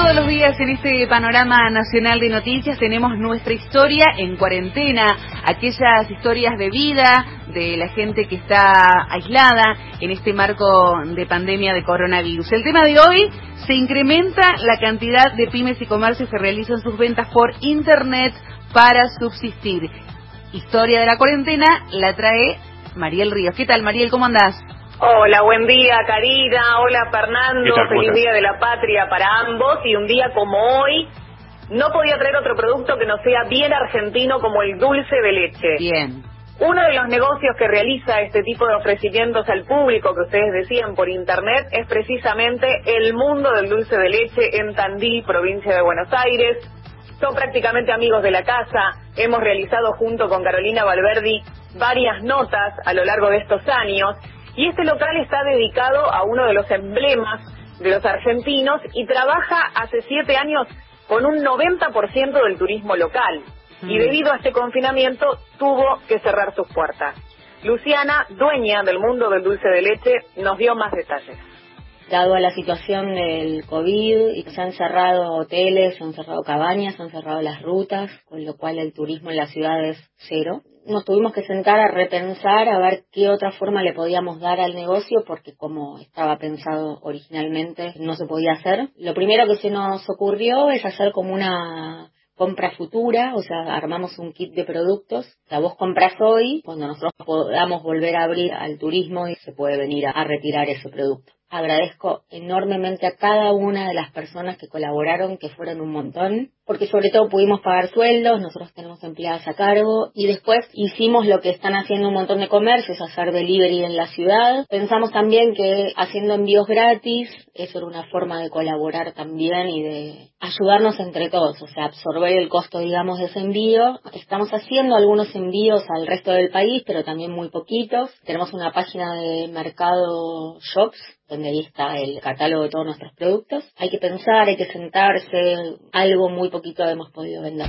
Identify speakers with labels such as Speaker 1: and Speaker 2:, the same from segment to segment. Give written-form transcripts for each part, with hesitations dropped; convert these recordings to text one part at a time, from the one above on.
Speaker 1: Todos los días en este panorama nacional de noticias tenemos nuestra historia en cuarentena, aquellas historias de vida de la gente que está aislada en este marco de pandemia de coronavirus. El tema de hoy: se incrementa la cantidad de pymes y comercios que realizan sus ventas por internet para subsistir. Historia de la cuarentena la trae Mariel Ríos. ¿Qué tal, Mariel? ¿Cómo andás?
Speaker 2: Hola, buen día, Karina. Hola, Fernando. Feliz Día de la Patria para ambos. Y un día como hoy, no podía traer otro producto que no sea bien argentino como el dulce de leche.
Speaker 1: Bien.
Speaker 2: Uno de los negocios que realiza este tipo de ofrecimientos al público, que ustedes decían por internet, es precisamente el mundo del dulce de leche en Tandil, provincia de Buenos Aires. Son prácticamente amigos de la casa. Hemos realizado junto con Carolina Valverdi varias notas a lo largo de estos años. Y este local está dedicado a uno de los emblemas de los argentinos y trabaja hace 7 años con un 90% del turismo local. Y debido a este confinamiento tuvo que cerrar sus puertas. Luciana, dueña del mundo del dulce de leche, nos dio más detalles.
Speaker 3: Dado a la situación del COVID, y se han cerrado hoteles, se han cerrado cabañas, se han cerrado las rutas, con lo cual el turismo en la ciudad es cero. Nos tuvimos que sentar a repensar, a ver qué otra forma le podíamos dar al negocio, porque como estaba pensado originalmente no se podía hacer. Lo primero que se nos ocurrió es hacer como una compra futura, o sea, armamos un kit de productos. O sea, vos compras hoy, cuando nosotros podamos volver a abrir al turismo, y se puede venir a retirar ese producto. Agradezco enormemente a cada una de las personas que colaboraron, que fueron un montón, porque sobre todo pudimos pagar sueldos, nosotros tenemos empleadas a cargo, y después hicimos lo que están haciendo un montón de comercios, hacer delivery en la ciudad. Pensamos también que haciendo envíos gratis, eso era una forma de colaborar también y de ayudarnos entre todos, o sea, absorber el costo, digamos, de ese envío. Estamos haciendo algunos envíos al resto del país, pero también muy poquitos. Tenemos una página de Mercado Shops, donde ahí está el catálogo de todos nuestros productos. Hay que pensar, hay que sentarse, algo muy poquito hemos podido vender.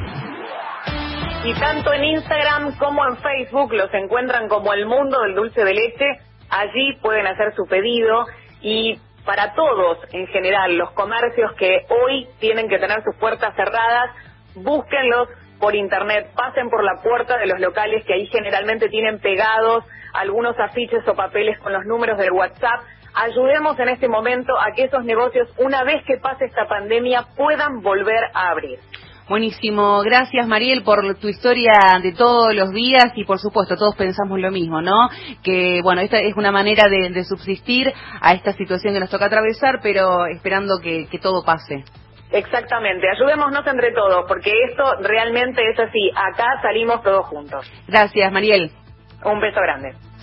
Speaker 2: Y tanto en Instagram como en Facebook los encuentran como el mundo del dulce de leche. Allí pueden hacer su pedido y para todos en general, los comercios que hoy tienen que tener sus puertas cerradas, búsquenlos por internet, pasen por la puerta de los locales que ahí generalmente tienen pegados algunos afiches o papeles con los números del WhatsApp. Ayudemos en este momento a que esos negocios, una vez que pase esta pandemia, puedan volver a abrir.
Speaker 1: Buenísimo, gracias Mariel por tu historia de todos los días y por supuesto todos pensamos lo mismo, ¿no? Que bueno, esta es una manera de subsistir a esta situación que nos toca atravesar, pero esperando que todo pase.
Speaker 2: Exactamente, ayudémonos entre todos, porque esto realmente es así, acá salimos todos juntos.
Speaker 1: Gracias Mariel.
Speaker 2: Un beso grande.